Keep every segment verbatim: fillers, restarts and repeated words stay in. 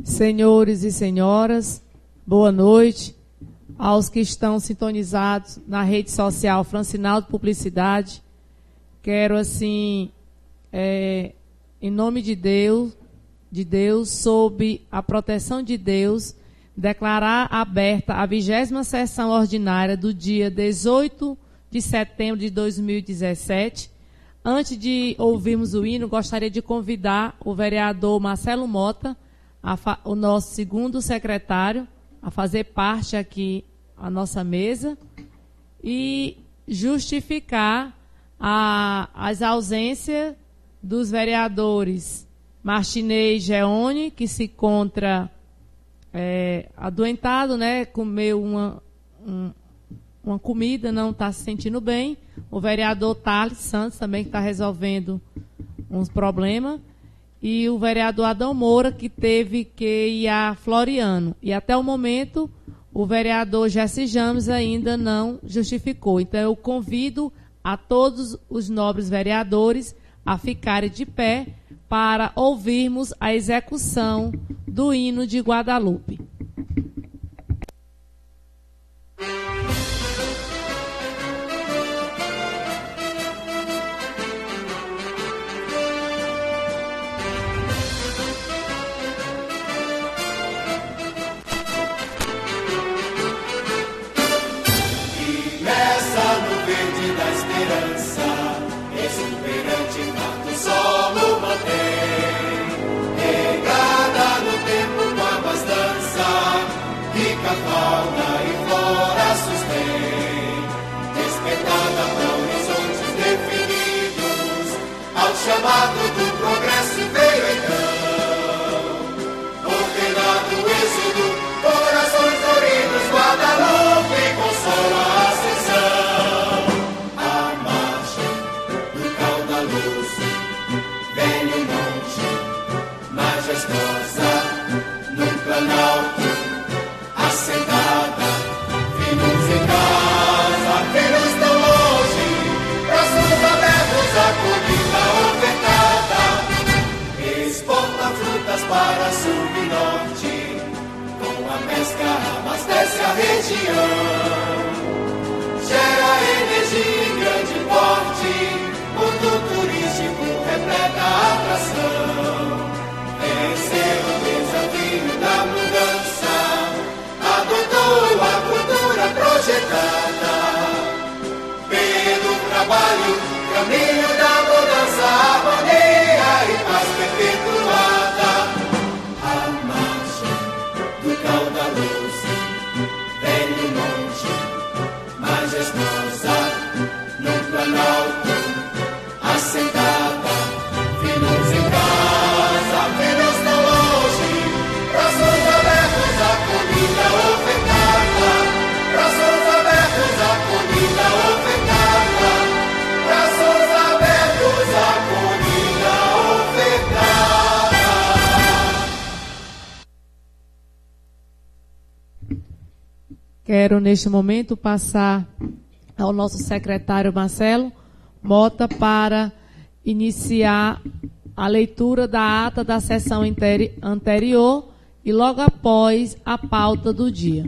Senhores e senhoras, boa noite aos que estão sintonizados na rede social Francinaldo Publicidade. Quero, assim, é, em nome de Deus, de Deus, sob a proteção de Deus, declarar aberta a vigésima sessão ordinária do dia dezoito de setembro de dois mil e dezessete. Antes de ouvirmos o hino, gostaria de convidar o vereador Marcelo Mota, a o nosso segundo secretário, a fazer parte aqui à nossa mesa e justificar a, as ausências dos vereadores Martinez Geone, que se encontra é, adoentado, né, comeu uma, um, uma comida, não está se sentindo bem. O vereador Thales Santos também, que está resolvendo uns problemas. E o vereador Adão Moura, que teve que ir a Floriano. E até o momento, o vereador Jesse James ainda não justificou. Então, eu convido a todos os nobres vereadores a ficarem de pé para ouvirmos a execução do hino de Guadalupe. Fauna e flora sustém, despertada para horizontes definidos, ao chamado do progresso veio então, ordenado o êxodo, corações doridos, Guadalupe consola a ascensão, a marcha do caudaloso, velho monte, majestosa, no planalto, assentada, filhos em casa, filhos tão longe, braços abertos, acolhida ofertada, exporta frutas para sul e norte, com a pesca abastece a região, gera energia em grande porte, mundo turístico repleta a atração, venceu o desafio da mudança, adotou a cultura projetada pelo trabalho, caminho da mudança, harmonia e paz perpetuada. A marcha do caudaloso, velho monte, majestosa, no planalto, assentada, filhos em casa, filhos tão longe, braços abertos, acolhida ofertada, braços abertos, acolhida ofertada, braços abertos, acolhida ofertada. Quero, neste momento, passar ao nosso secretário Marcelo Mota para iniciar a leitura da ata da sessão anterior e logo após a pauta do dia.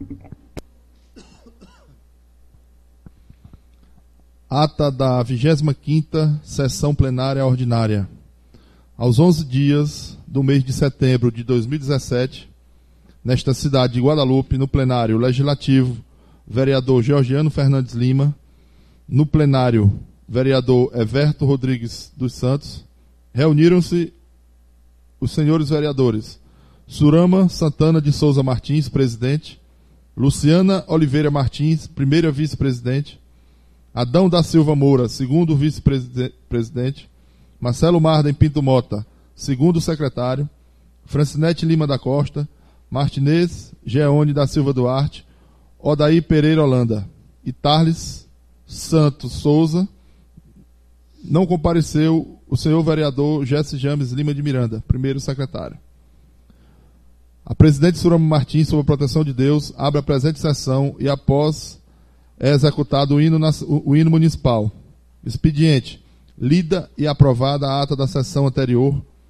Ata da vigésima quinta sessão plenária ordinária. Aos onze dias do mês de setembro de dois mil e dezessete, nesta cidade de Guadalupe, no plenário legislativo, vereador Georgiano Fernandes Lima, no plenário, vereador Everto Rodrigues dos Santos, reuniram-se os senhores vereadores Surama Santana de Souza Martins, presidente, Luciana Oliveira Martins, primeira vice-presidente, Adão da Silva Moura, segundo vice-presidente, Marcelo Marden Pinto Mota, segundo secretário, Francinete Lima da Costa, Martinez Geone da Silva Duarte, Odaí Pereira Holanda e Thales Santos Souza. Não compareceu o senhor vereador Jesse James Lima de Miranda, primeiro secretário. A presidente Surama Martins, sob a proteção de Deus, abre a presente sessão e, após é executado o hino, o hino municipal. Expediente. Lida e aprovada a ata da sessão anterior.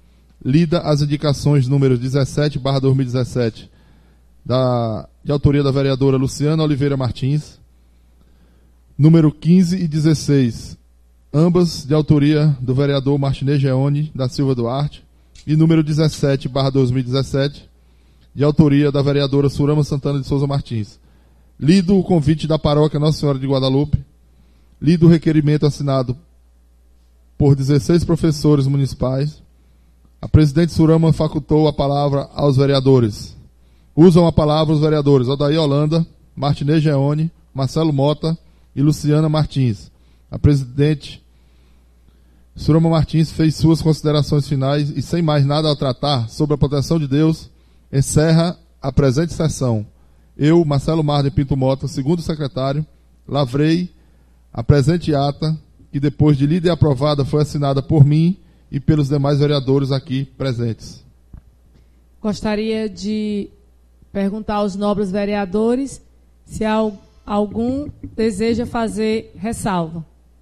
lida as indicações números dezessete barra dois mil e dezessete, da, de autoria da vereadora Luciana Oliveira Martins, número quinze e dezesseis, ambas de autoria do vereador Martinez Geone da Silva Duarte, e número dezessete barra dois mil e dezessete, de autoria da vereadora Surama Santana de Souza Martins. Lido o convite da paróquia Nossa Senhora de Guadalupe, lido o requerimento assinado por dezesseis professores municipais, a presidente Surama facultou a palavra aos vereadores. Usam a palavra os vereadores Odair Holanda, Martinez Geone, Marcelo Mota e Luciana Martins. A presidente Surama Martins fez suas considerações finais e, sem mais nada a tratar sobre a proteção de Deus, encerra a presente sessão. Eu, Marcelo Marden Pinto Mota, segundo secretário, lavrei a presente ata, que depois de lida e aprovada foi assinada por mim e pelos demais vereadores aqui presentes. Gostaria de perguntar aos nobres vereadores se algum deseja fazer ressalva.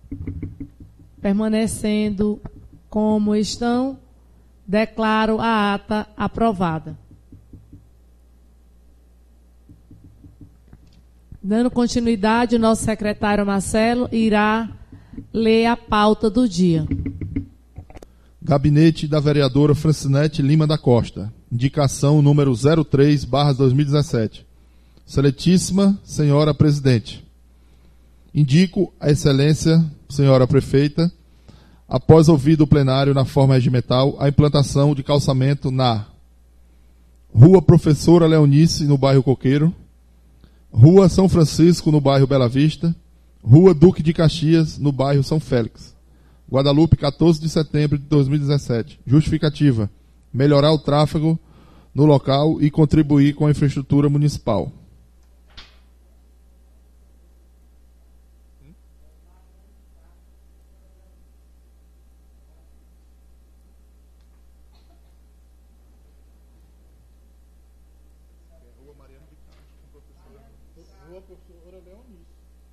Permanecendo como estão, declaro a ata aprovada. Dando continuidade, o nosso secretário Marcelo irá ler a pauta do dia. Gabinete da vereadora Francinete Lima da Costa. Indicação número zero três barra dois mil e dezessete. Excelentíssima Senhora Presidente. Indico a Excelência Senhora Prefeita, após ouvido o plenário na forma regimental, a implantação de calçamento na Rua Professora Leonice, no bairro Coqueiro, Rua São Francisco, no bairro Bela Vista, Rua Duque de Caxias, no bairro São Félix. Guadalupe, quatorze de setembro de dois mil e dezessete. Justificativa: melhorar o tráfego no local e contribuir com a infraestrutura municipal. Rua Professora Leonice.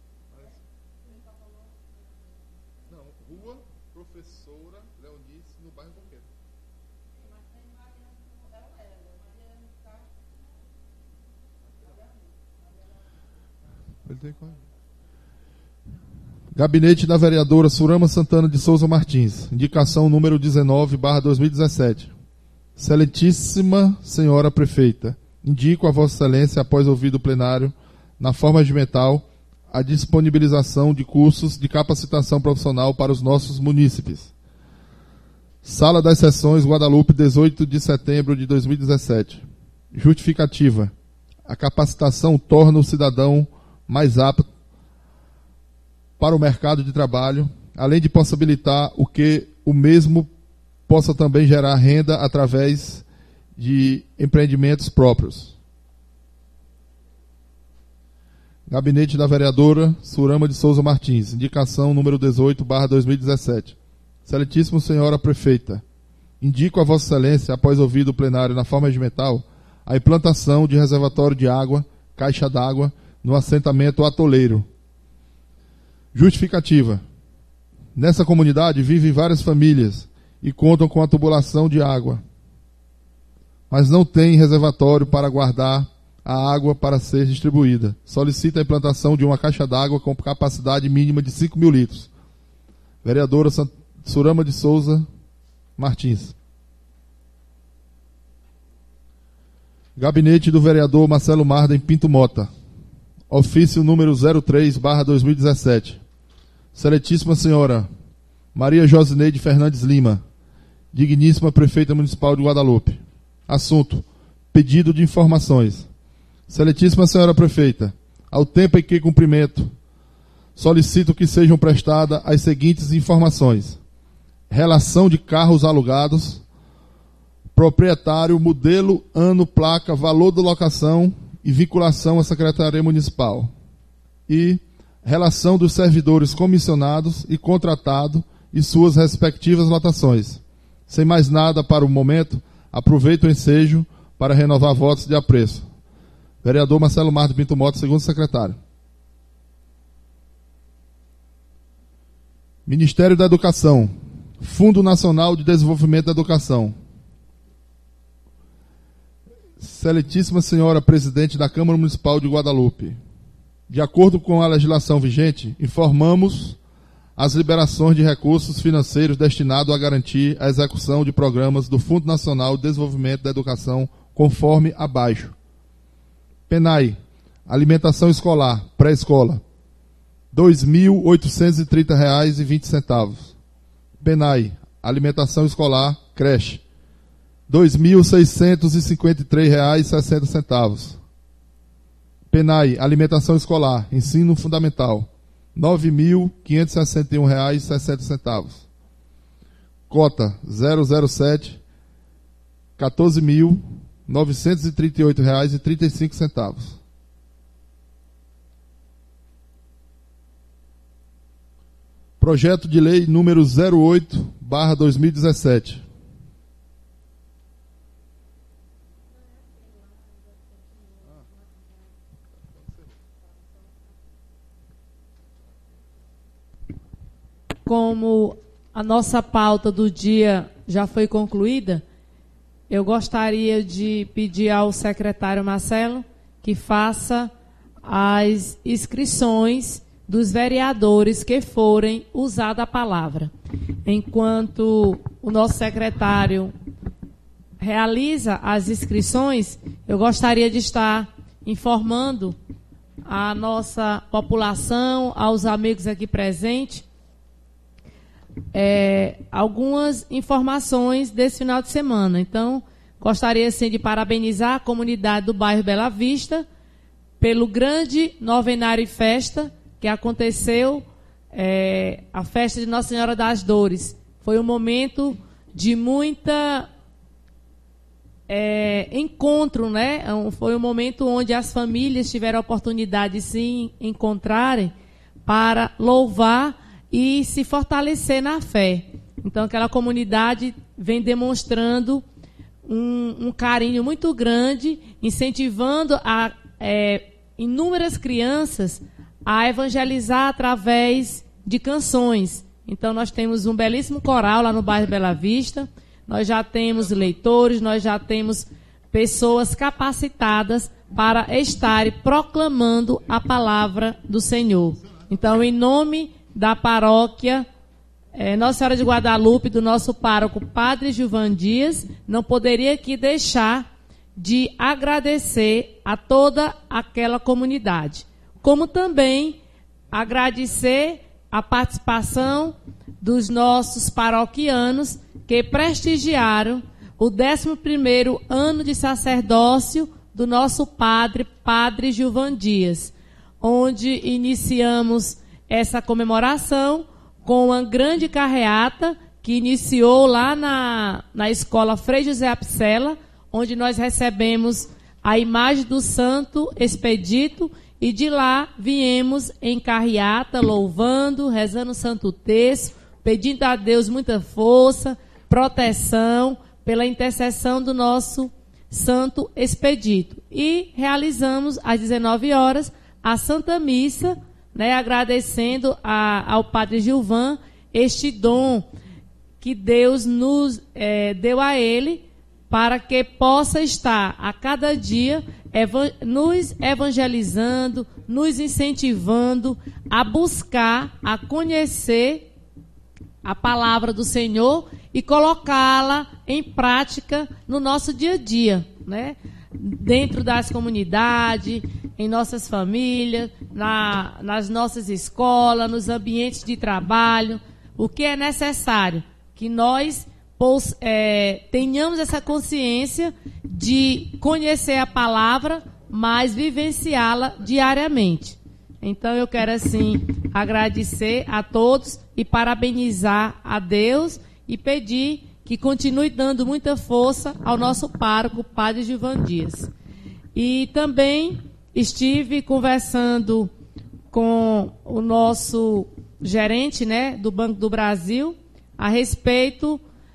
Não, Rua Professora Leonice, no bairro Coqueiro. Gabinete da vereadora Surama Santana de Souza Martins. Indicação número dezenove barra dois mil e dezessete. Excelentíssima Senhora Prefeita, indico a Vossa Excelência, após ouvido o plenário, na forma regimental, a disponibilização de cursos de capacitação profissional para os nossos munícipes. Sala das Sessões, Guadalupe, dezoito de setembro de dois mil e dezessete. Justificativa: a capacitação torna o cidadão mais apto para o mercado de trabalho, além de possibilitar o que o mesmo possa também gerar renda através de empreendimentos próprios. Gabinete da vereadora Surama de Souza Martins. Indicação número dezoito barra dois mil e dezessete. Excelentíssima Senhora Prefeita, indico a Vossa Excelência, após ouvido o plenário na forma regimental, a implantação de reservatório de água, caixa d'água, no assentamento Atoleiro. Justificativa: nessa comunidade vivem várias famílias e contam com a tubulação de água, mas não tem reservatório para guardar a água para ser distribuída. Solicita a implantação de uma caixa d'água com capacidade mínima de cinco mil litros. Vereadora Surama de Souza Martins. Gabinete do vereador Marcelo Marden Pinto Mota. Ofício número zero três barra dois mil e dezessete. Excelentíssima Senhora Maria Josineide Fernandes Lima, digníssima Prefeita Municipal de Guadalupe. Assunto: pedido de informações. Excelentíssima Senhora Prefeita, ao tempo em que cumprimento, solicito que sejam prestadas as seguintes informações: relação de carros alugados, proprietário, modelo, ano, placa, valor da locação e vinculação à Secretaria Municipal. E relação dos servidores comissionados e contratados e suas respectivas lotações. Sem mais nada para o momento, aproveito o ensejo para renovar votos de apreço. Vereador Marcelo Marden Pinto Mota, segundo secretário. Ministério da Educação. Fundo Nacional de Desenvolvimento da Educação. Excelentíssima Senhora Presidente da Câmara Municipal de Guadalupe, de acordo com a legislação vigente, informamos as liberações de recursos financeiros destinados a garantir a execução de programas do Fundo Nacional de Desenvolvimento da Educação, conforme abaixo. PENAI, alimentação escolar, pré-escola, dois mil oitocentos e trinta reais e vinte centavos. PENAI, alimentação escolar, creche, dois mil seiscentos e cinquenta e três reais e sessenta centavos. PENAI, alimentação escolar, ensino fundamental, nove mil quinhentos e sessenta e um reais e sessenta centavos. Cota zero zero sete, quatorze mil novecentos e trinta e oito reais e trinta e cinco centavos. Projeto de lei número zero oito barra dois mil e dezessete. Como a nossa pauta do dia já foi concluída, eu gostaria de pedir ao secretário Marcelo que faça as inscrições dos vereadores que forem usada a palavra. Enquanto o nosso secretário realiza as inscrições, eu gostaria de estar informando a nossa população, aos amigos aqui presentes, É, algumas informações desse final de semana. Então, gostaria assim, de parabenizar a comunidade do bairro Bela Vista pelo grande novenário e festa que aconteceu, é, a festa de Nossa Senhora das Dores. Foi um momento de muita é, encontro, né? Foi um momento onde as famílias tiveram a oportunidade de se encontrarem para louvar e se fortalecer na fé. Então, aquela comunidade vem demonstrando um, um carinho muito grande, incentivando a, é, inúmeras crianças a evangelizar através de canções. Então, nós temos um belíssimo coral lá no bairro Bela Vista, nós já temos leitores, nós já temos pessoas capacitadas para estarem proclamando a palavra do Senhor. Então, em nome da paróquia é, Nossa Senhora de Guadalupe, do nosso pároco Padre Gilvan Dias, não poderia aqui deixar de agradecer a toda aquela comunidade. Como também agradecer a participação dos nossos paroquianos que prestigiaram o décimo primeiro ano de sacerdócio do nosso padre, Padre Gilvan Dias, onde iniciamos essa comemoração com uma grande carreata que iniciou lá na, na escola Frei José Apsela, onde nós recebemos a imagem do Santo Expedito e de lá viemos em carreata, louvando, rezando o Santo Terço, pedindo a Deus muita força, proteção, pela intercessão do nosso Santo Expedito. E realizamos às dezenove horas a Santa Missa, né, agradecendo a, ao Padre Gilvan este dom que Deus nos é, deu a ele para que possa estar a cada dia eva- nos evangelizando, nos incentivando a buscar, a conhecer a palavra do Senhor e colocá-la em prática no nosso dia a dia, né? Dentro das comunidades, em nossas famílias, na, nas nossas escolas, nos ambientes de trabalho. O que é necessário? Que nós pos, é, tenhamos essa consciência de conhecer a palavra, mas vivenciá-la diariamente. Então, eu quero, assim, agradecer a todos e parabenizar a Deus e pedir que continue dando muita força ao nosso pároco, Padre Gilvan Dias. E também estive conversando com o nosso gerente, né, do Banco do Brasil a respeito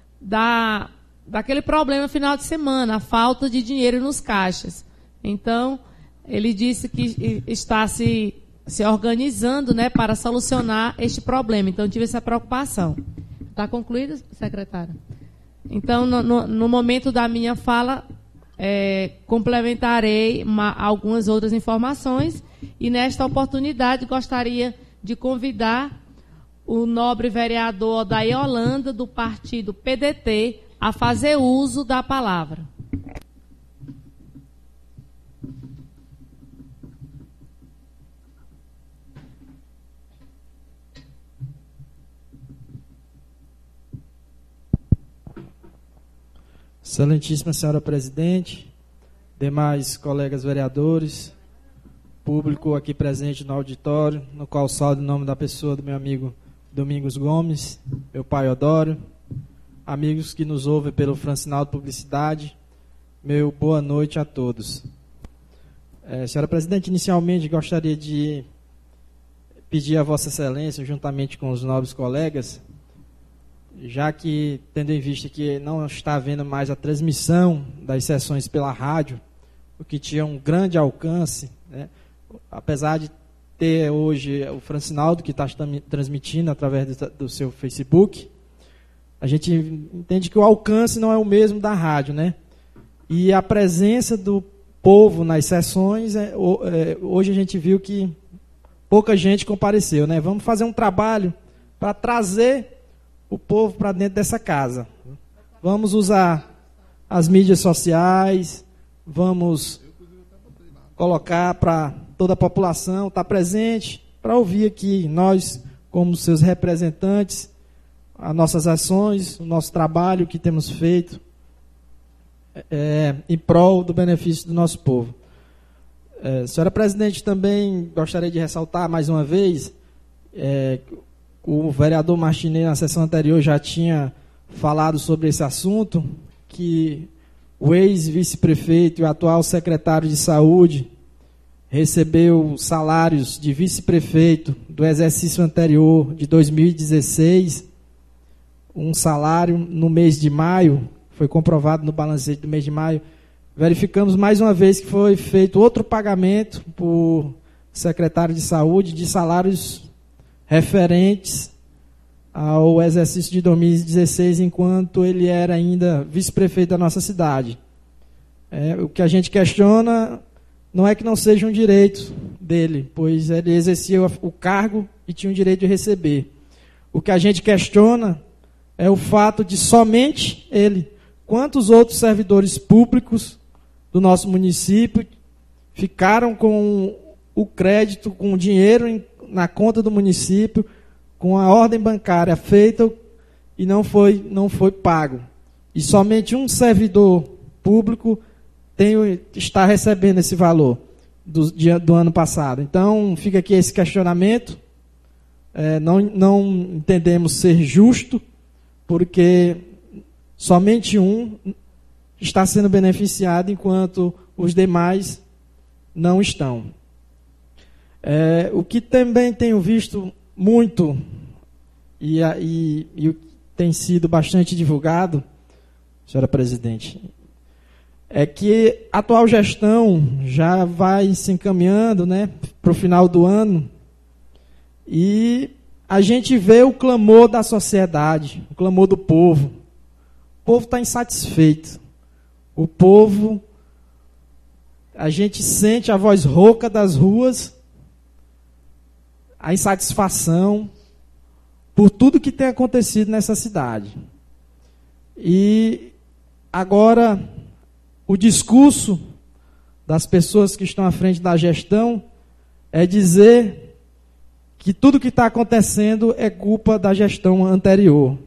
da, daquele problema final de semana, a falta de dinheiro nos caixas. Então, ele disse que está se, se organizando, né, para solucionar este problema. Então, tive essa preocupação. Está concluído, secretária? Então, no, no, no momento da minha fala, é, complementarei uma, algumas outras informações e, nesta oportunidade, gostaria de convidar o nobre vereador Odair Holanda, do partido P D T, a fazer uso da palavra. Excelentíssima senhora presidente, demais colegas vereadores, público aqui presente no auditório, no qual saldo em nome da pessoa do meu amigo Domingos Gomes, meu pai Odório, amigos que nos ouvem pelo Francinaldo Publicidade, meu boa noite a todos. É, senhora presidente, inicialmente gostaria de pedir a Vossa Excelência, juntamente com os nobres colegas, já que, tendo em vista que não está havendo mais a transmissão das sessões pela rádio, o que tinha um grande alcance, né? Apesar de ter hoje o Francinaldo, que está transmitindo através do, do seu Facebook, a gente entende que o alcance não é o mesmo da rádio, né? E a presença do povo nas sessões, é, é, hoje a gente viu que pouca gente compareceu, né? Vamos fazer um trabalho para trazer o povo para dentro dessa casa. Vamos usar as mídias sociais, vamos colocar para toda a população estar presente, para ouvir aqui nós, como seus representantes, as nossas ações, o nosso trabalho que temos feito é, em prol do benefício do nosso povo. É, senhora presidente, também gostaria de ressaltar mais uma vez, é, o vereador Martinez, na sessão anterior, já tinha falado sobre esse assunto, que o ex-vice-prefeito e o atual secretário de saúde recebeu salários de vice-prefeito do exercício anterior, de dois mil e dezesseis, um salário no mês de maio, foi comprovado no balancete do mês de maio. Verificamos mais uma vez que foi feito outro pagamento por secretário de saúde de salários referentes ao exercício de dois mil e dezesseis, enquanto ele era ainda vice-prefeito da nossa cidade. É, o que a gente questiona não é que não seja um direito dele, pois ele exercia o cargo e tinha o direito de receber. O que a gente questiona é o fato de somente ele, quantos outros servidores públicos do nosso município ficaram com o crédito, com o dinheiro em na conta do município, com a ordem bancária feita e não foi, não foi pago. E somente um servidor público tem, está recebendo esse valor do, do ano passado. Então, fica aqui esse questionamento. É, não, não entendemos ser justo, porque somente um está sendo beneficiado, enquanto os demais não estão. É, o que também tenho visto muito e, e, e tem sido bastante divulgado, senhora presidente, é que a atual gestão já vai se encaminhando, né, para o final do ano, e a gente vê o clamor da sociedade, o clamor do povo. O povo está insatisfeito. O povo, a gente sente a voz rouca das ruas, a insatisfação por tudo que tem acontecido nessa cidade. E agora o discurso das pessoas que estão à frente da gestão é dizer que tudo que está acontecendo é culpa da gestão anterior.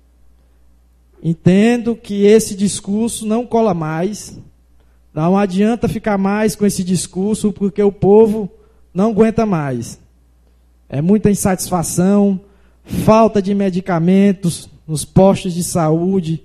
Entendo que esse discurso não cola mais, não adianta ficar mais com esse discurso, porque o povo não aguenta mais. É muita insatisfação, falta de medicamentos nos postos de saúde,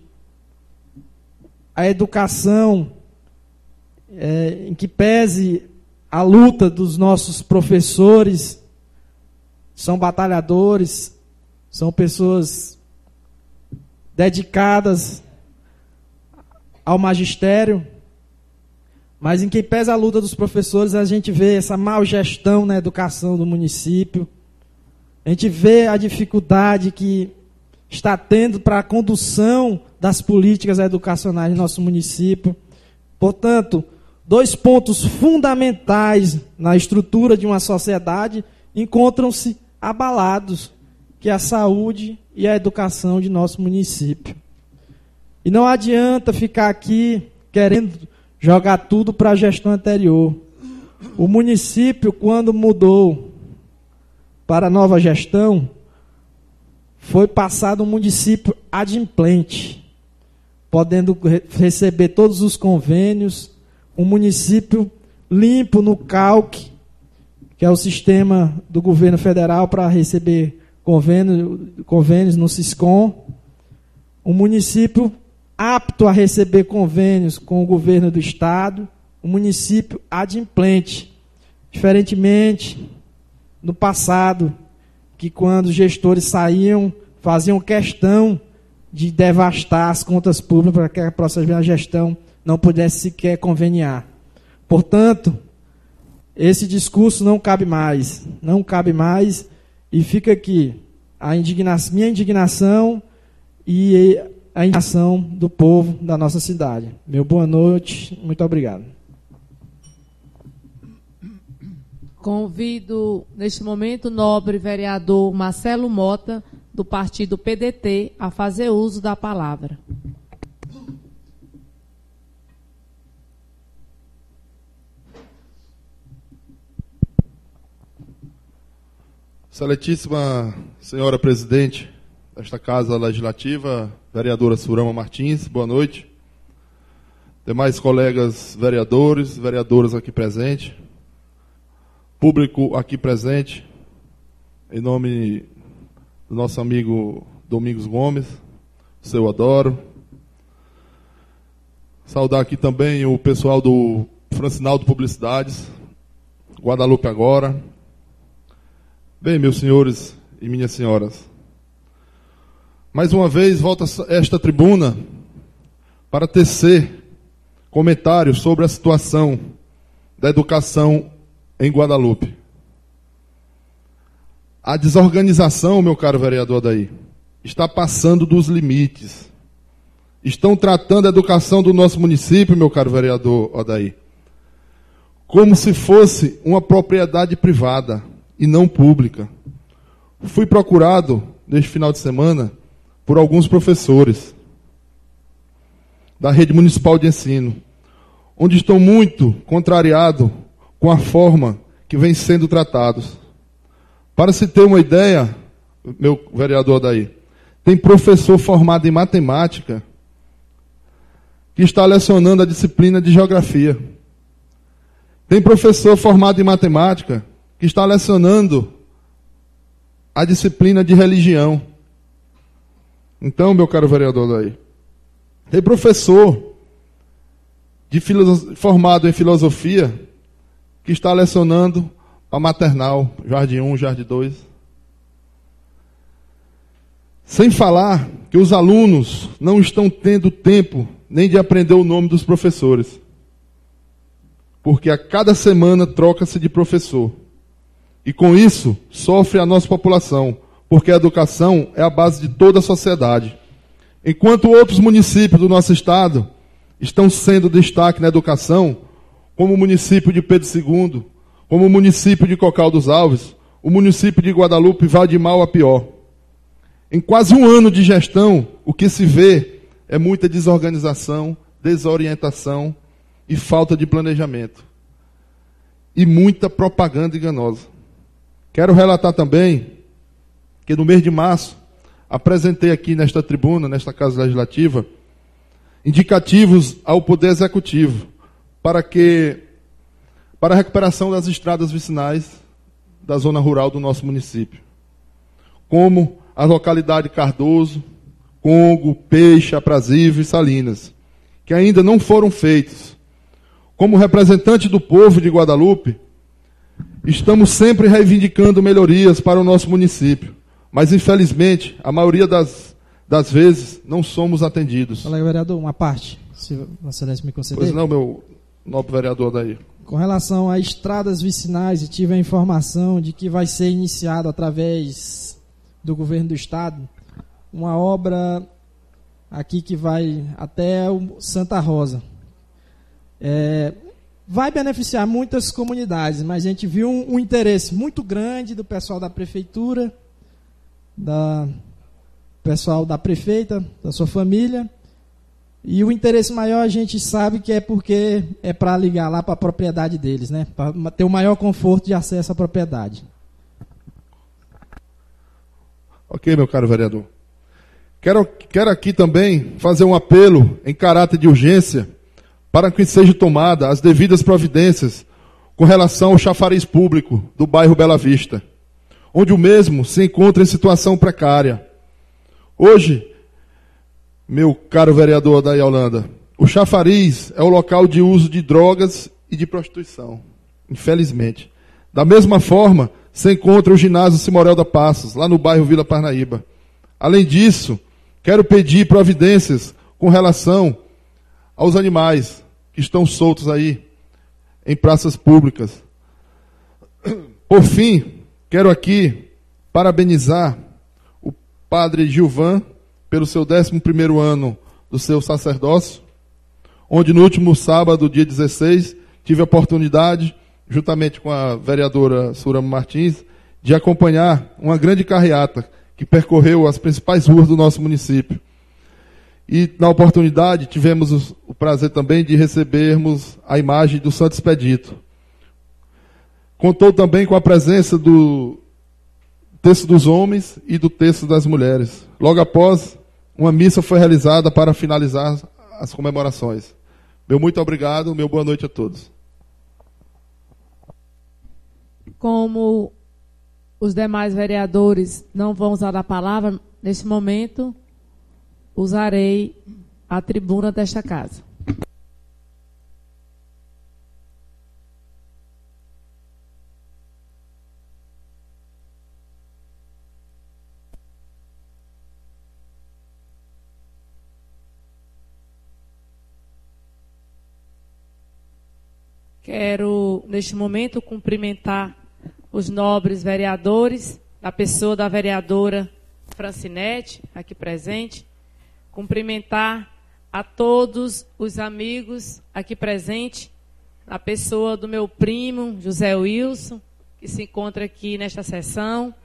a educação, é, em que pese a luta dos nossos professores, são batalhadores, são pessoas dedicadas ao magistério, mas em que pese a luta dos professores, a gente vê essa má gestão na educação do município, a gente vê a dificuldade que está tendo para a condução das políticas educacionais no nosso município, Portanto, dois pontos fundamentais na estrutura de uma sociedade encontram-se abalados, que é a saúde e a educação de nosso município. E não adianta ficar aqui querendo jogar tudo para a gestão anterior. O município, quando mudou para a nova gestão, foi passado um município adimplente, podendo receber todos os convênios, um município limpo no C A L C, que é o sistema do governo federal para receber convênio, convênios no Siscom, um município apto a receber convênios com o governo do estado, um município adimplente, diferentemente no passado, que quando os gestores saíam, faziam questão de devastar as contas públicas para que a próxima gestão não pudesse sequer conveniar. Portanto, esse discurso não cabe mais, não cabe mais, e fica aqui a indigna- minha indignação e a indignação do povo da nossa cidade. Meu boa noite, muito obrigado. Convido, neste momento, o nobre vereador Marcelo Mota, do partido P D T, a fazer uso da palavra. Excelentíssima senhora presidente desta Casa Legislativa, vereadora Surama Martins, boa noite. Demais colegas vereadores, vereadoras aqui presentes, público aqui presente, em nome do nosso amigo Domingos Gomes, seu Adoro. Saudar aqui também o pessoal do Francinalto Publicidades, Guadalupe Agora. Bem, meus senhores e minhas senhoras, mais uma vez volto a esta tribuna para tecer comentários sobre a situação da educação em Guadalupe. A desorganização, meu caro vereador Adair, está passando dos limites. Estão tratando a educação do nosso município, meu caro vereador Adair, como se fosse uma propriedade privada e não pública. Fui procurado neste final de semana por alguns professores da rede municipal de ensino, onde estou muito contrariado com a forma que vem sendo tratados. Para se ter uma ideia, meu vereador Adair, tem professor formado em matemática que está lecionando a disciplina de geografia. Tem professor formado em matemática que está lecionando a disciplina de religião. Então, meu caro vereador Adair, tem professor de filoso- formado em filosofia que está lecionando a maternal, Jardim um, Jardim dois. Sem falar que os alunos não estão tendo tempo nem de aprender o nome dos professores. Porque a cada semana troca-se de professor. E com isso, sofre a nossa população, porque a educação é a base de toda a sociedade. Enquanto outros municípios do nosso estado estão sendo destaque na educação, como o município de Pedro segundo, como o município de Cocal dos Alves, o município de Guadalupe vai de mal a pior. Em quase um ano de gestão, o que se vê é muita desorganização, desorientação e falta de planejamento. E muita propaganda enganosa. Quero relatar também que no mês de março, apresentei aqui nesta tribuna, nesta Casa Legislativa, indicativos ao Poder Executivo para que, para a recuperação das estradas vicinais da zona rural do nosso município, como a localidade Cardoso, Congo, Peixe, Aprazível e Salinas, que ainda não foram feitos. Como representante do povo de Guadalupe, estamos sempre reivindicando melhorias para o nosso município, mas infelizmente, a maioria das, das vezes, não somos atendidos. Colega vereador, uma parte, se Vossa Excelência me conceder. Pois não, meu nobre vereador daí. Com relação a estradas vicinais, eu tive a informação de que vai ser iniciado através do governo do estado uma obra aqui que vai até o Santa Rosa. É, vai beneficiar muitas comunidades, mas a gente viu um, um interesse muito grande do pessoal da prefeitura, da pessoal da prefeita, da sua família, e o interesse maior a gente sabe que é porque é para ligar lá para a propriedade deles, né? Para ter o maior conforto de acesso à propriedade. Ok, meu caro vereador. Quero, quero aqui também fazer um apelo em caráter de urgência para que sejam tomadas as devidas providências com relação ao chafariz público do bairro Bela Vista, onde o mesmo se encontra em situação precária. Hoje, meu caro vereador Adair Holanda, o chafariz é o local de uso de drogas e de prostituição, infelizmente. Da mesma forma, se encontra o ginásio Simorel da Passos, lá no bairro Vila Parnaíba. Além disso, quero pedir providências com relação aos animais que estão soltos aí em praças públicas. Por fim, quero aqui parabenizar o padre Gilvan pelo seu décimo primeiro ano do seu sacerdócio, onde no último sábado, dia dezesseis, tive a oportunidade, juntamente com a vereadora Surama Martins, de acompanhar uma grande carreata que percorreu as principais ruas do nosso município. E, na oportunidade, tivemos o, o prazer também de recebermos a imagem do Santo Expedito. Contou também com a presença do Terço dos Homens e do Terço das Mulheres. Logo após, uma missa foi realizada para finalizar as comemorações. Meu muito obrigado, meu boa noite a todos. Como os demais vereadores não vão usar a palavra, nesse momento, usarei a tribuna desta casa. Quero, neste momento, cumprimentar os nobres vereadores, a pessoa da vereadora Francinete, aqui presente, cumprimentar a todos os amigos aqui presentes, a pessoa do meu primo, José Wilson, que se encontra aqui nesta sessão,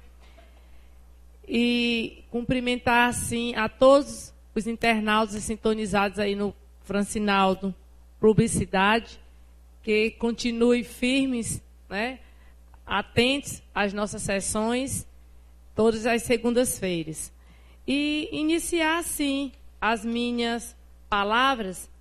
e cumprimentar, assim, a todos os internautas sintonizados aí no Francinaldo Publicidade, que continuem firmes, né, atentos às nossas sessões, todas as segundas-feiras. E iniciar, assim, as minhas palavras,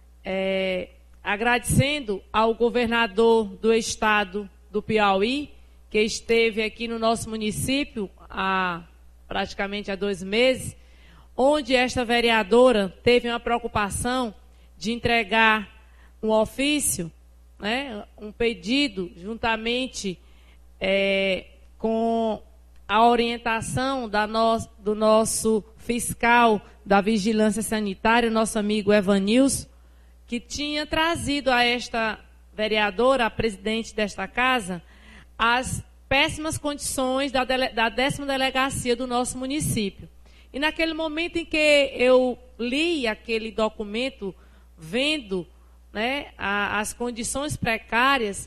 é, agradecendo ao governador do estado do Piauí, que esteve aqui no nosso município há praticamente há dois meses, onde esta vereadora teve uma preocupação de entregar um ofício, né, um pedido, juntamente é, com a orientação da no, do nosso fiscal da Vigilância Sanitária, o nosso amigo Evanilson, que tinha trazido a esta vereadora, a presidente desta casa, as péssimas condições da, dele, da décima delegacia do nosso município. E naquele momento em que eu li aquele documento, vendo, né, a, as condições precárias,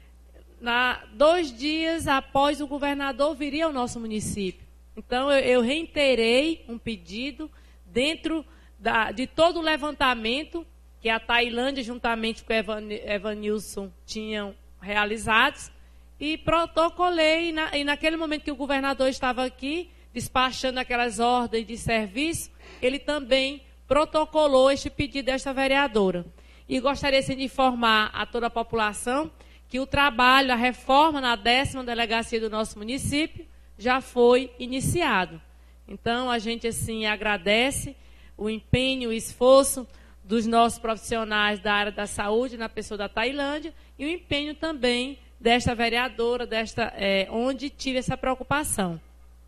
na, dois dias após o governador viria ao nosso município. Então, eu, eu reiterei um pedido dentro da, de todo o levantamento que a Tailândia, juntamente com o Evan, Evanilson, tinham realizados, e protocolei, e, na, e naquele momento que o governador estava aqui, despachando aquelas ordens de serviço, ele também protocolou este pedido desta vereadora. E gostaria assim, de informar a toda a população que o trabalho, a reforma na décima delegacia do nosso município já foi iniciado. Então, a gente assim agradece o empenho, o esforço dos nossos profissionais da área da saúde, na pessoa da Tailândia, e o empenho também desta vereadora, desta, é, onde tive essa preocupação.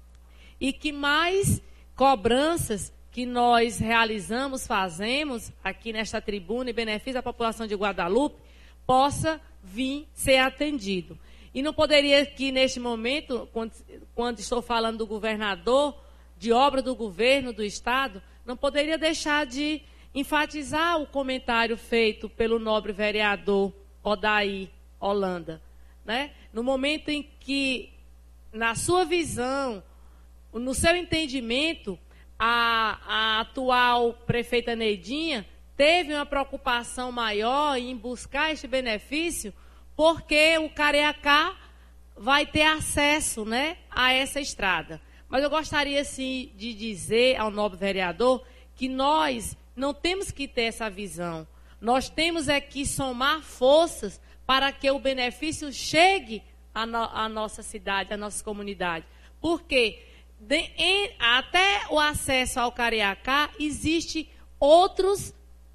E que mais cobranças que nós realizamos, fazemos aqui nesta tribuna, em benefício da população de Guadalupe, possa vir ser atendido. E não poderia aqui, neste momento, quando, quando estou falando do governador, de obra do governo, do Estado, não poderia deixar de enfatizar o comentário feito pelo nobre vereador Odair Holanda, né? No momento em que, na sua visão, no seu entendimento, a, a atual prefeita Neidinha teve uma preocupação maior em buscar este benefício, porque o Careacá vai ter acesso, né, a essa estrada. Mas eu gostaria, sim, de dizer ao nobre vereador que nós não temos que ter essa visão. Nós temos é que somar forças para que o benefício chegue à, no, à nossa cidade, à nossa comunidade. Porque de, em, até o acesso ao Careacá, existe outros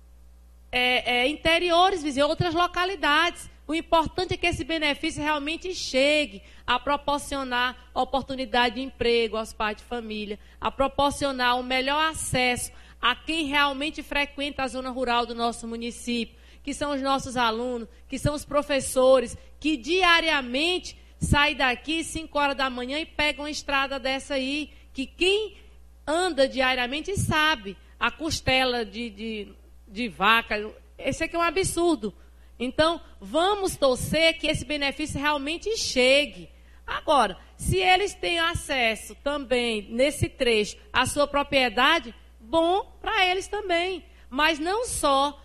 é, é, interiores, outras localidades. O importante é que esse benefício realmente chegue a proporcionar oportunidade de emprego aos pais de família, a proporcionar o melhor acesso a quem realmente frequenta a zona rural do nosso município, que são os nossos alunos, que são os professores, que diariamente saem daqui cinco horas da manhã e pegam uma estrada dessa aí, que quem anda diariamente sabe, a costela de, de, de vaca, esse aqui é um absurdo. Então, vamos torcer que esse benefício realmente chegue. Agora, se eles têm acesso também, nesse trecho, à sua propriedade, bom para eles também. Mas não só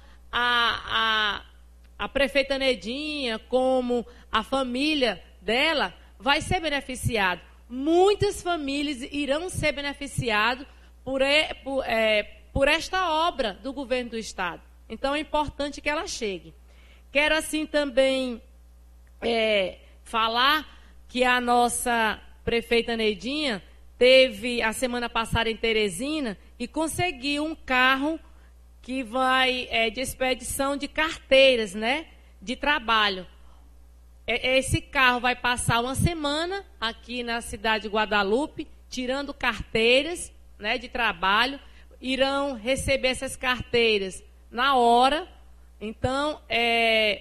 a, a, a prefeita Neidinha, como a família dela, vai ser beneficiado. Muitas famílias irão ser beneficiadas por, por, é, por esta obra do governo do Estado. Então, é importante que ela chegue. Quero, assim, também é, falar que a nossa prefeita Neidinha teve, a semana passada, em Teresina, e conseguiu um carro que vai é, de expedição de carteiras, né, de trabalho. Esse carro vai passar uma semana aqui na cidade de Guadalupe, tirando carteiras, né, de trabalho. Irão receber essas carteiras na hora. Então, é,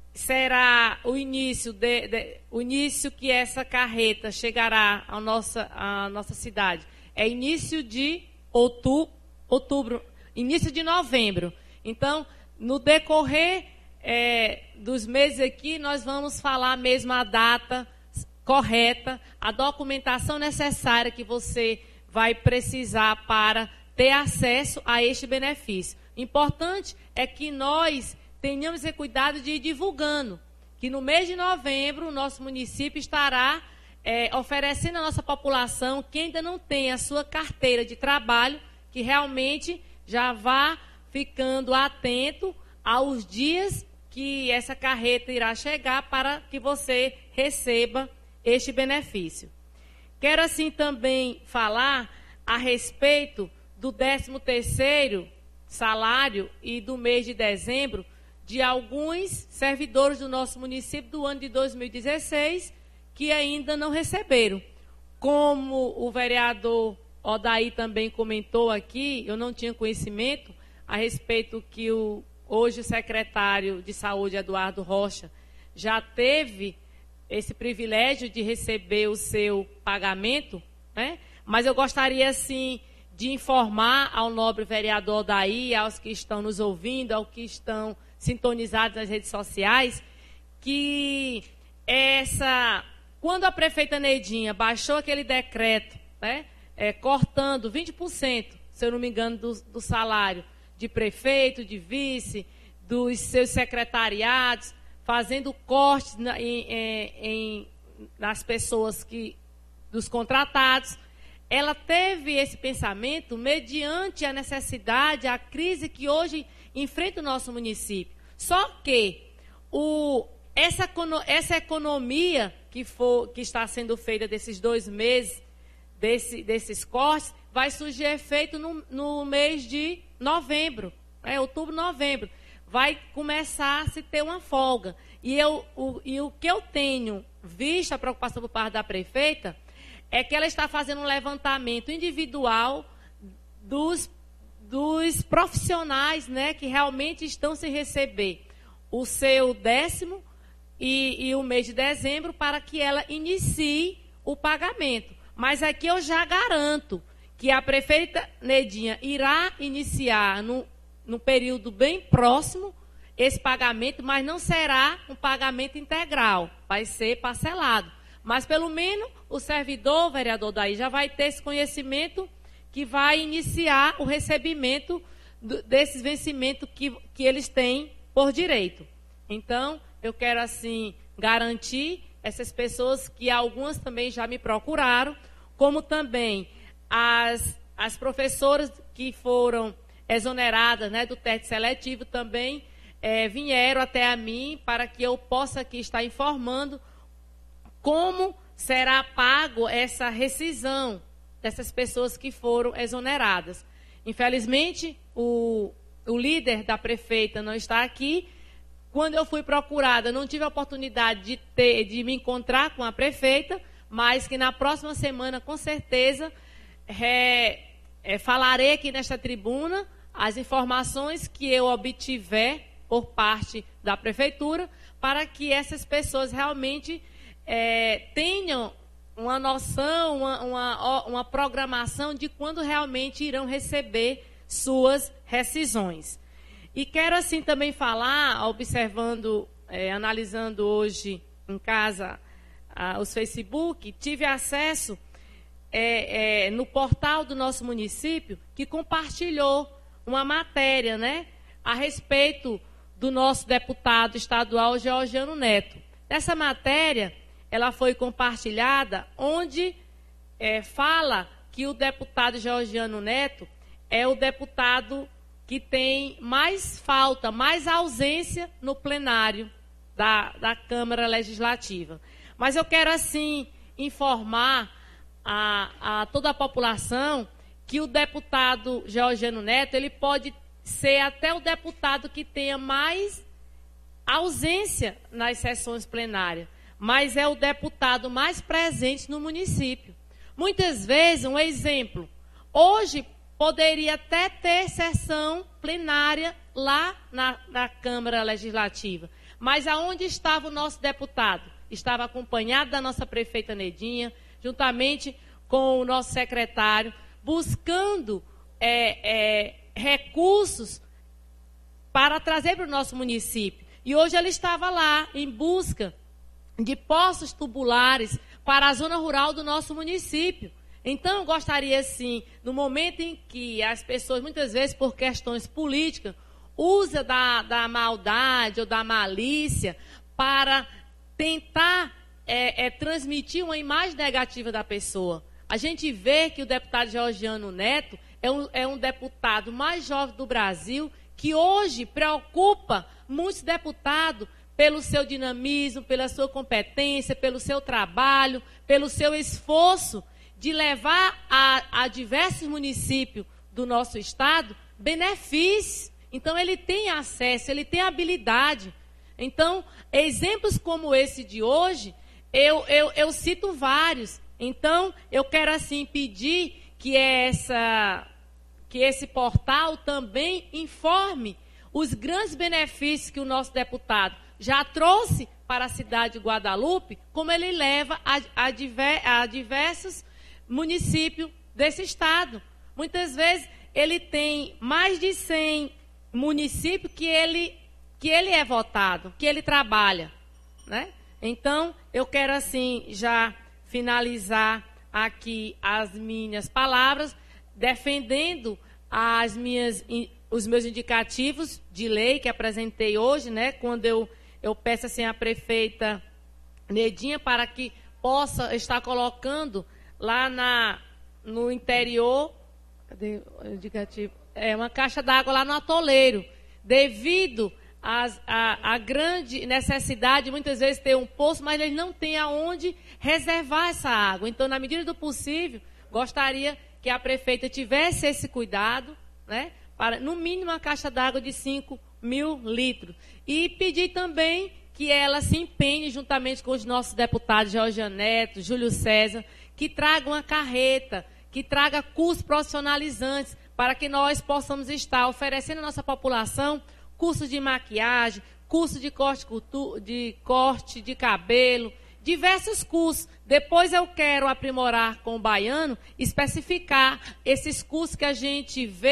será o início, de, de, o início que essa carreta chegará à nossa, à nossa cidade. É início de outubro, outubro, início de novembro. Então, no decorrer é, dos meses aqui, nós vamos falar mesmo a data correta, a documentação necessária que você vai precisar para ter acesso a este benefício. Importante é que nós tenhamos esse cuidado de ir divulgando, que no mês de novembro o nosso município estará é, oferecendo à nossa população que ainda não tem a sua carteira de trabalho, que realmente já vá ficando atento aos dias que essa carreta irá chegar para que você receba este benefício. Quero, assim, também falar a respeito do décimo terceiro salário e do mês de dezembro de alguns servidores do nosso município do ano de dois mil e dezesseis que ainda não receberam. Como o vereador Odair também comentou aqui, eu não tinha conhecimento a respeito que o, hoje o secretário de Saúde, Eduardo Rocha, já teve esse privilégio de receber o seu pagamento, né? Mas eu gostaria, assim, de informar ao nobre vereador Odair, aos que estão nos ouvindo, aos que estão sintonizados nas redes sociais, que essa, quando a prefeita Neidinha baixou aquele decreto, né, é, cortando vinte por cento, se eu não me engano, do, do salário de prefeito, de vice, dos seus secretariados, fazendo cortes na, em, em, nas pessoas que, dos contratados, ela teve esse pensamento mediante a necessidade, a crise que hoje enfrenta o nosso município. Só que o, essa, essa economia que, for, que está sendo feita desses dois meses, desse, desses cortes, vai surgir efeito no, no mês de novembro, é, outubro, novembro. Vai começar a se ter uma folga. E, eu, o, e o que eu tenho visto, a preocupação por parte da prefeita, é que ela está fazendo um levantamento individual dos, dos profissionais, né, que realmente estão sem receber o seu décimo e, e o mês de dezembro, para que ela inicie o pagamento. Mas aqui eu já garanto que a prefeita Neidinha irá iniciar no, num período bem próximo, esse pagamento, mas não será um pagamento integral, vai ser parcelado. Mas, pelo menos, o servidor, o vereador Daí, já vai ter esse conhecimento que vai iniciar o recebimento do, desses vencimentos que, que eles têm por direito. Então, eu quero, assim, garantir essas pessoas que algumas também já me procuraram, como também as, as professoras que foram exoneradas, né, do teste seletivo também é, vieram até a mim para que eu possa aqui estar informando como será pago essa rescisão dessas pessoas que foram exoneradas. Infelizmente, o, o líder da prefeita não está aqui. Quando eu fui procurada, não tive a oportunidade de, ter, de me encontrar com a prefeita, mas que na próxima semana, com certeza, é, é, falarei aqui nesta tribuna as informações que eu obtiver por parte da prefeitura, para que essas pessoas realmente é, tenham uma noção, uma, uma, uma programação de quando realmente irão receber suas rescisões. E quero, assim, também falar, observando, é, analisando hoje em casa ah, os Facebook, tive acesso é, é, no portal do nosso município, que compartilhou uma matéria, né, a respeito do nosso deputado estadual Georgiano Neto. Essa matéria, ela foi compartilhada, onde é, fala que o deputado Georgiano Neto é o deputado que tem mais falta, mais ausência no plenário da, da Câmara Legislativa. Mas eu quero, assim, informar a, a toda a população que o deputado Georgiano Neto, ele pode ser até o deputado que tenha mais ausência nas sessões plenárias, mas é o deputado mais presente no município. Muitas vezes, um exemplo, hoje poderia até ter sessão plenária lá na, na Câmara Legislativa. Mas aonde estava o nosso deputado? Estava acompanhado da nossa prefeita Nedinha, juntamente com o nosso secretário, buscando é, é, recursos para trazer para o nosso município. E hoje ele estava lá em busca de poços tubulares para a zona rural do nosso município. Então, eu gostaria, sim, no momento em que as pessoas, muitas vezes, por questões políticas, usam da, da maldade ou da malícia para tentar é, é, transmitir uma imagem negativa da pessoa. A gente vê que o deputado Georgiano Neto é um, é um deputado mais jovem do Brasil, que hoje preocupa muitos deputados pelo seu dinamismo, pela sua competência, pelo seu trabalho, pelo seu esforço de levar a, a diversos municípios do nosso estado benefícios. Então, ele tem acesso, ele tem habilidade. Então, exemplos como esse de hoje, eu, eu, eu cito vários. Então, eu quero, assim, pedir que, essa, que esse portal também informe os grandes benefícios que o nosso deputado já trouxe para a cidade de Guadalupe, como ele leva a, a, diver, a diversos municípios desse estado. Muitas vezes ele tem mais de cem municípios que ele, que ele é votado, que ele trabalha, né? Então, eu quero, assim, já finalizar aqui as minhas palavras, defendendo as minhas, os meus indicativos de lei que apresentei hoje, né? Quando eu, eu peço, assim, à prefeita Nedinha para que possa estar colocando lá na, no interior, cadê o indicativo? É uma caixa d'água lá no atoleiro, devido à grande necessidade, muitas vezes, ter um poço, mas eles não têm aonde reservar essa água. Então, na medida do possível, gostaria que a prefeita tivesse esse cuidado, né, para, no mínimo, uma caixa d'água de cinco mil litros. E pedir também que ela se empenhe, juntamente com os nossos deputados Georgiano Neto, Júlio César, que traga uma carreta, que traga cursos profissionalizantes, para que nós possamos estar oferecendo à nossa população cursos de maquiagem, curso de corte, de corte de cabelo, diversos cursos. Depois eu quero aprimorar com o baiano, especificar esses cursos que a gente vê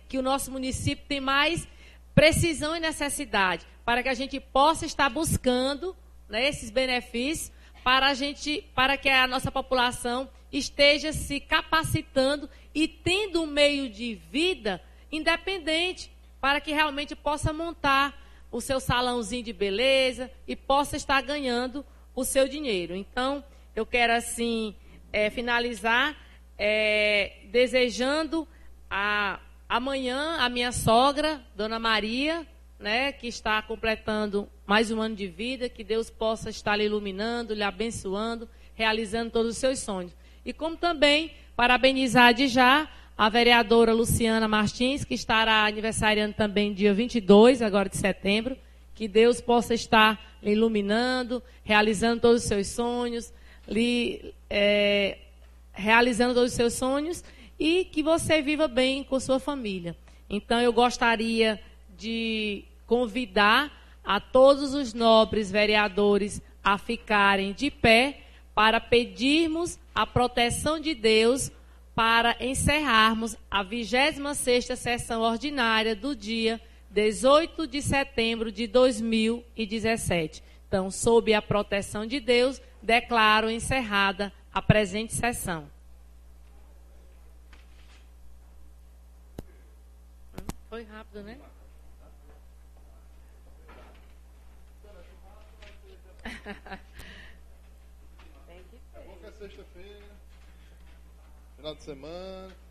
que o nosso município tem mais precisão e necessidade, para que a gente possa estar buscando, né, esses benefícios, para, a gente, para que a nossa população esteja se capacitando e tendo um meio de vida independente, para que realmente possa montar o seu salãozinho de beleza e possa estar ganhando o seu dinheiro. Então, eu quero, assim, é, finalizar é, desejando a, amanhã a minha sogra, Dona Maria, né, que está completando mais um ano de vida, que Deus possa estar lhe iluminando, lhe abençoando, realizando todos os seus sonhos. E como também parabenizar de já a vereadora Luciana Martins, que estará aniversariando também dia vinte e dois, agora de setembro, que Deus possa estar lhe iluminando, realizando todos os seus sonhos, lhe, é, realizando todos os seus sonhos e que você viva bem com sua família. Então, eu gostaria de convidar a todos os nobres vereadores a ficarem de pé para pedirmos a proteção de Deus para encerrarmos a vigésima sexta sessão ordinária do dia dezoito de setembro de dois mil e dezessete. Então, sob a proteção de Deus, declaro encerrada a presente sessão. Foi rápido, né? É bom que é sexta-feira, final de semana.